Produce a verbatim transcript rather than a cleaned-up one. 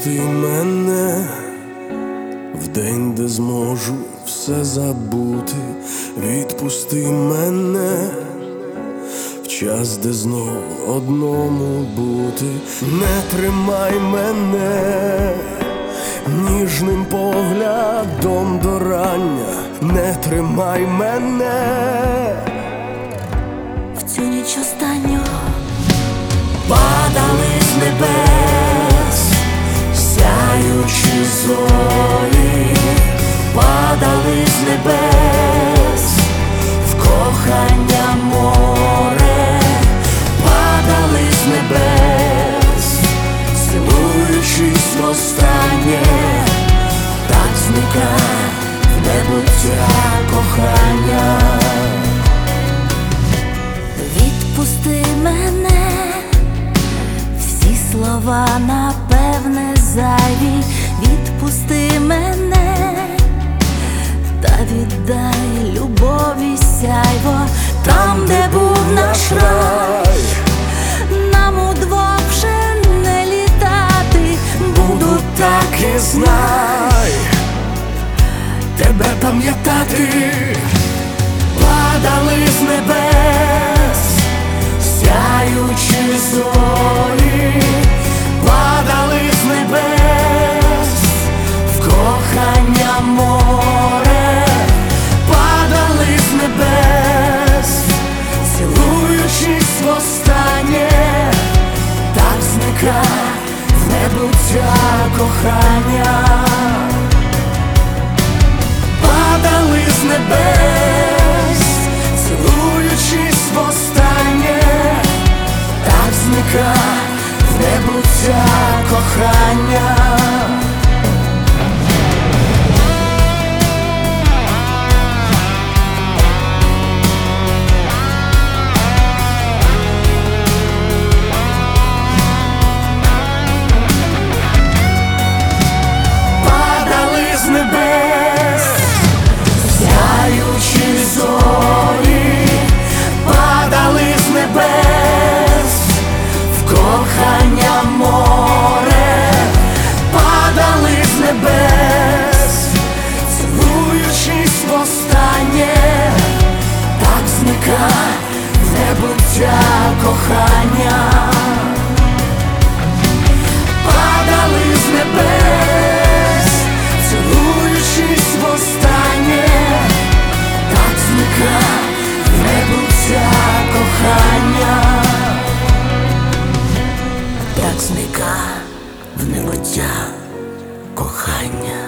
Відпусти мене в день, де зможу все забути. Відпусти мене в час, де знов одному бути. Не тримай мене ніжним поглядом до рання. Не тримай мене в цю ніч останню. Падали з небес сяючі зорі, падали з небес в кохання море, падали з небес, цілуючись востаннє, так зникає в небуття кохання. Відпусти мене, всі слова напевне зайві. Відпусти мене, та віддай любові сяйво. Там, де був наш рай, нам удвох вже не літати. Буду так і знай, тебе пам'ятати. Падали з небес сяючі зорі, падали з небес в кохання море, падали з небес, цілуючись востаннє, так зникає в небуття кохання. Падали з небес, цілуючись востаннє, так зникає в небуття кохання. Падали з небес сяючі зорі, падали з небес в кохання море, падали з небес, цілуючись востаннє, так зникає в небуття кохання. Падали з небес, цілуючись востаннє, так зникає в небуття кохання. Так зникає в небуття кохання.